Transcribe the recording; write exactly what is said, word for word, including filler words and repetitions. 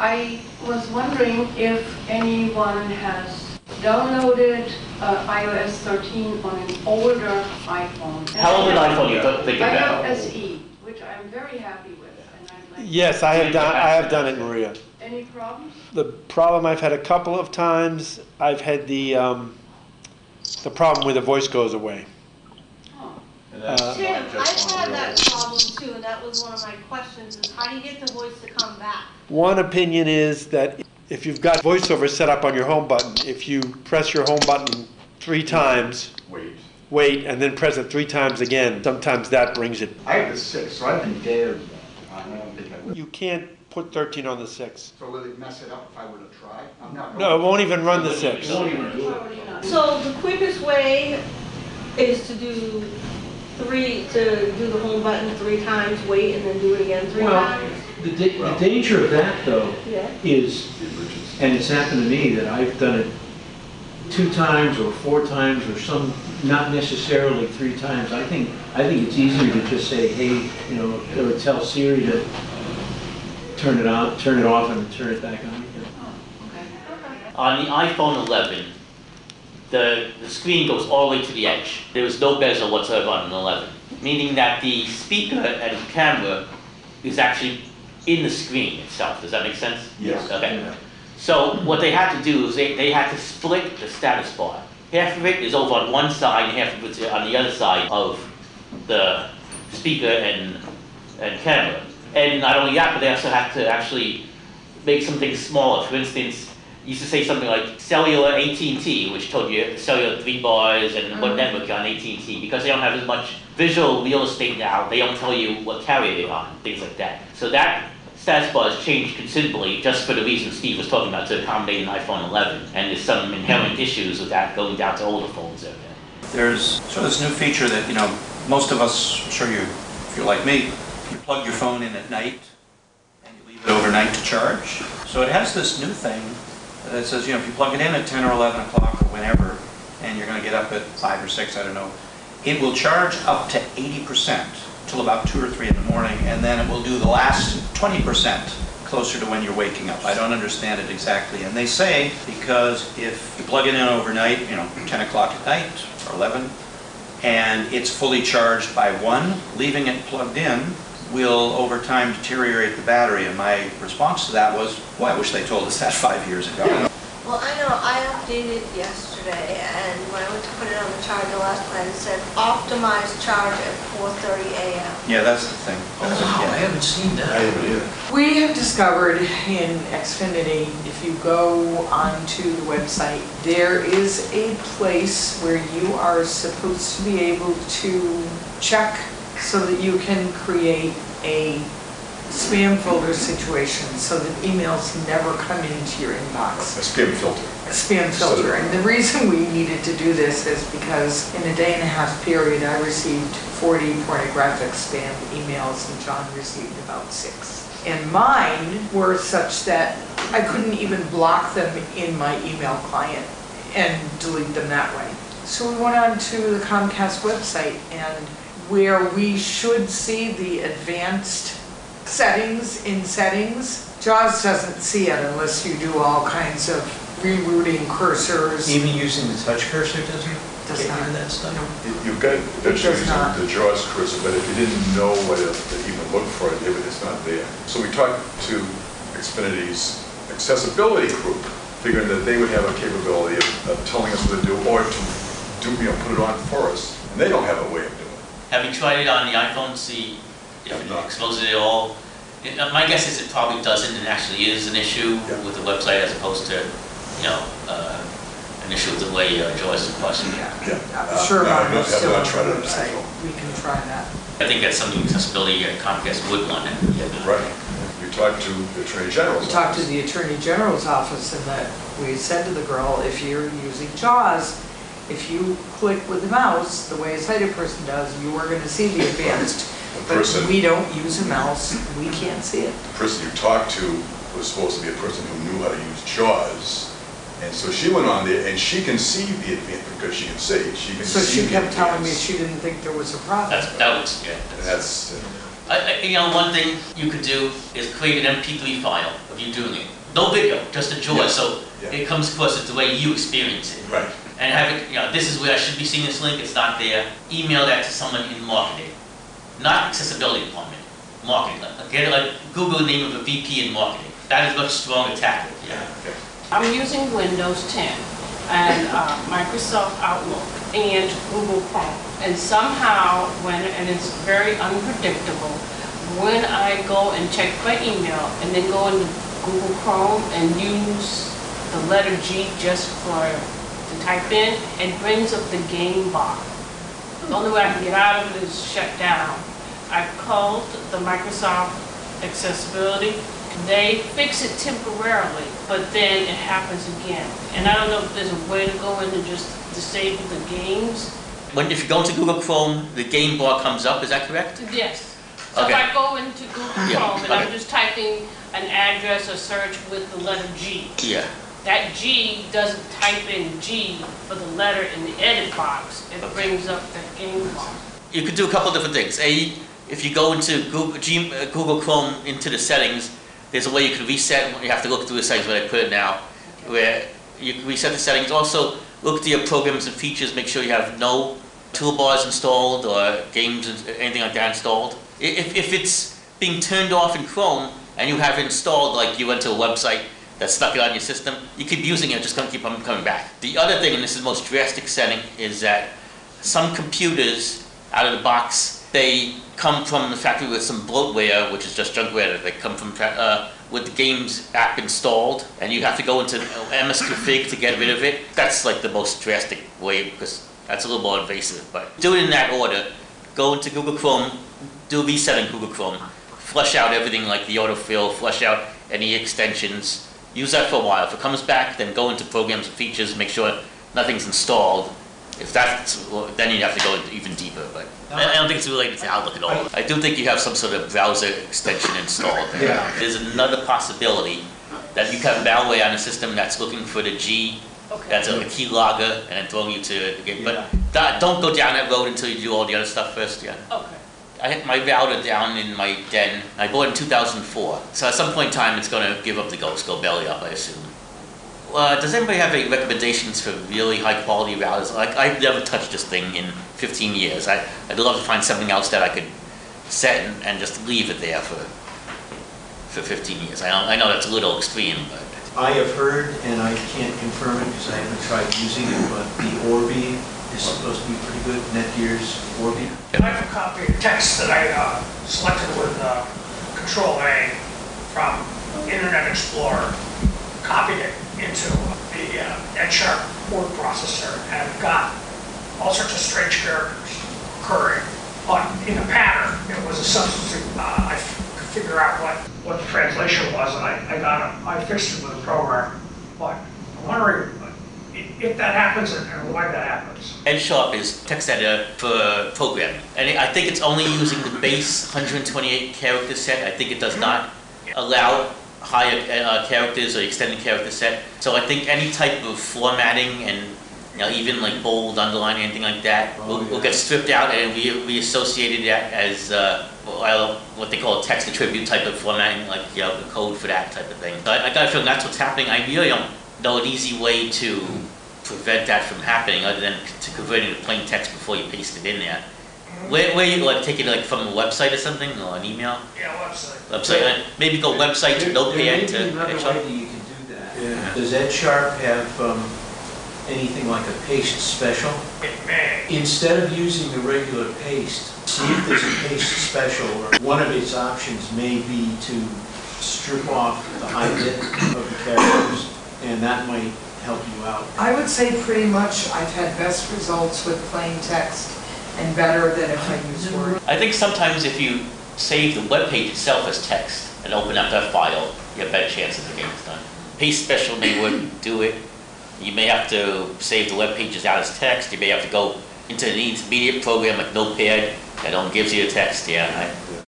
I was wondering if anyone has downloaded uh, i O S thirteen on an older iPhone. How old an iPhone do you think I about? have S E, which I'm very happy with. And I'd like Yes, I have done. I have done it, Maria. Any problems? The problem I've had a couple of times. I've had the um, the problem where the voice goes away. Uh, Tim, I've had that problem too, and that was one of my questions, is how do you get the voice to come back? One opinion is that if you've got VoiceOver set up on your home button, if you press your home button three times, Wait. wait, and then press it three times again, sometimes that brings it. I have the six, so I've been dared. I don't think I would. You can't put thirteen on the six. So will it mess it up if I were to try? I'm not. No, it won't even run the six. It won't even do it. So the quickest way is to do three, to do the home button three times, wait, and then do it again three Well, times? the, da the danger of that, though, Yeah. is, and it's happened to me, that I've done it two times or four times or some, not necessarily three times. I think, I think it's easier to just say, hey, you know, or tell Siri to turn it on, turn it off and turn it back on again. On the iPhone eleven, the, the screen goes all the way to the edge. There was no bezel whatsoever on an eleven, meaning that the speaker and the camera is actually in the screen itself. Does that make sense? Yes. Okay. Yeah. So what they had to do is they, they had to split the status bar. Half of it is over on one side and half of it is on the other side of the speaker and, and camera. And not only that, but they also had to actually make some things smaller. For instance, used to say something like cellular A T and T, which told you cellular three bars and what network you're on A T and T. Because they don't have as much visual real estate now, they don't tell you what carrier they're on, things like that. So that status bar has changed considerably just for the reason Steve was talking about, to accommodate an iPhone eleven. And there's some inherent issues with that going down to older phones over there. There's sort of this new feature that, you know, most of us, I'm sure you, if you're like me, you plug your phone in at night and you leave it overnight to charge. So it has this new thing that says, you know, if you plug it in at ten or eleven o'clock or whenever, and you're going to get up at five or six, I don't know, it will charge up to eighty percent till about two or three in the morning, and then it will do the last twenty percent closer to when you're waking up. I don't understand it exactly. And they say, because if you plug it in overnight, you know, ten o'clock at night or eleven, and it's fully charged by one, leaving it plugged in will over time deteriorate the battery. And my response to that was, well, I wish they told us that five years ago. Well, I know, I updated yesterday, and when I went to put it on the charger last night, it said optimized charge at four thirty A M Yeah, that's the thing. Oh, wow, I haven't seen that. I haven't either. We have discovered in Xfinity, if you go onto the website, there is a place where you are supposed to be able to check so that you can create a spam folder situation so that emails never come into your inbox. A spam filter. A spam filter. And the reason we needed to do this is because in a day and a half period, I received forty pornographic spam emails and John received about six. And mine were such that I couldn't even block them in my email client and delete them that way. So we went on to the Comcast website, and where we should see the advanced settings in settings, JAWS doesn't see it unless you do all kinds of rerouting cursors. Even using the touch cursor doesn't Does get not. rid of that stuff? No. You've got, that's does using not. the JAWS cursor, but if you didn't know what it, to even look for it, it's not there. So we talked to Xfinity's accessibility group, figuring that they would have a capability of, of telling us what to do, or to do, you know, put it on for us, and they don't have a way of doing it. Have you tried it on the iPhone to see if it No. exposes it at all? It, uh, my guess is it probably doesn't and actually is an issue Yeah. with the website as opposed to, you know, uh, an issue with the way uh, JAWS is requesting. Yeah, Yeah. I'm Uh, sure no, mine no, is have still not on tried the it on website. iPhone. We can try that. I think that's something accessibility uh, Comcast would want to get. Right. You talked to the Attorney General's We talked to office. the Attorney General's office, and that we said to the girl, if you're using JAWS, if you click with the mouse, the way a sighted person does, you are going to see the advanced. But person- we don't use a mouse, we can't see it. The person you talked to was supposed to be a person who knew how to use JAWS. And so she went on there, and she can see the advance, because she can see, she can So see she the kept telling me advance. she didn't think there was a problem. That's, that was, yeah. And that's, I, I, you know, one thing you could do is create an M P three file of you doing it. No video, just a J A W S, Yeah. so Yeah. it comes across as the way you experience it. Right. And have it, you know, this is where I should be seeing this link, it's not there. Email that to someone in marketing, not accessibility department, marketing. Get it like Google the name of a V P in marketing. That is much stronger tactic, yeah. Okay. I'm using Windows ten and uh, Microsoft Outlook and Google Chrome. And somehow, when, and it's very unpredictable, when I go and check my email and then go into Google Chrome and use the letter G just for, to type in, it brings up the game bar. The only way I can get out of it is shut down. I called the Microsoft Accessibility. They fix it temporarily, but then it happens again. And I don't know if there's a way to go in and just disable the games. When, if you go into Google Chrome, the game bar comes up, is that correct? Yes. So Okay. if I go into Google Yeah, Chrome and I'm okay. just typing an address or search with the letter G, Yeah. that G doesn't type in G for the letter in the edit box. It Okay. brings up that game bar. You could do a couple of different things. A, if you go into Google, G, uh, Google Chrome into the settings, there's a way you can reset. You have to look through the settings where I put it now, where you can reset the settings. Also, look at your programs and features. Make sure you have no toolbars installed or games, anything like that installed. If, if it's being turned off in Chrome and you have it installed, like you went to a website that stuck it on your system, you keep using it, just gonna keep on coming back. The other thing, and this is the most drastic setting, is that some computers out of the box, they come from the factory with some bloatware, which is just junkware that they come from uh, with the games app installed, and you have to go into M S config to get rid of it. That's like the most drastic way because that's a little more invasive. But do it in that order. Go into Google Chrome, do a reset in Google Chrome, flush out everything like the autofill, flush out any extensions. Use that for a while. If it comes back, then go into programs and features, make sure nothing's installed. If that's, well, then you have to go even deeper, but I I don't think it's related to Outlook at all. I do think you have some sort of browser extension installed there. Yeah. There's another possibility that you have malware on a system that's looking for the G, Okay. that's a key logger, and then throwing you to the game. But Yeah. that- don't go down that road until you do all the other stuff first, yeah. Okay. I had my router down in my den. I bought it in two thousand four. So at some point in time, it's going to give up the ghost, go belly up, I assume. Uh, does anybody have any recommendations for really high quality routers? Like, I've never touched this thing in fifteen years. I, I'd love to find something else that I could set and, and just leave it there for for fifteen years. I know, I know that's a little extreme, but I have heard, and I can't confirm it because I haven't tried using it, but the Orbi is supposed to be pretty good, Netgear's Orbi. I have a copy of text that I uh, selected with uh, Control A from Internet Explorer, copied it into the uh, EdSharp word processor, and I've got all sorts of strange characters occurring. But in a pattern, it was a substitute. Uh, I f- could figure out what, what the translation was, and I, I got it. I fixed it with a program. But I'm wondering if if that happens and and why that happens. EdSharp is text editor for programming. And it- I think it's only using the base one hundred twenty-eight character set. I think it does not allow higher uh, characters or extended character set. So I think any type of formatting and, you know, even like bold, underline, anything like that, Oh, will, yeah. will get stripped out, and we, we associated that as uh, well, what they call a text attribute type of formatting, like, you know, the code for that type of thing. So I, I got a feeling that's what's happening. I really don't know an easy way to prevent that from happening other than to convert it to plain text before you paste it in there. Where, where you like take it like from a website or something, or an email? Yeah, website. Website, uh, maybe go website to There- Notepad to There may be another way EdSharp. that you can do that. Yeah. Does EdSharp have um, anything like a paste special? It may. Instead of using the regular paste, see if there's a paste special, or one of its options may be to strip off the high bit of the characters, and that might help you out. I would say pretty much I've had best results with plain text and better than if I use Word. I think sometimes if you save the web page itself as text and open up that file, you have a better chance of the game is done. Paste special may wouldn't do it. You may have to save the web pages out as text. You may have to go into an intermediate program like Notepad that only gives you the text. Yeah, I,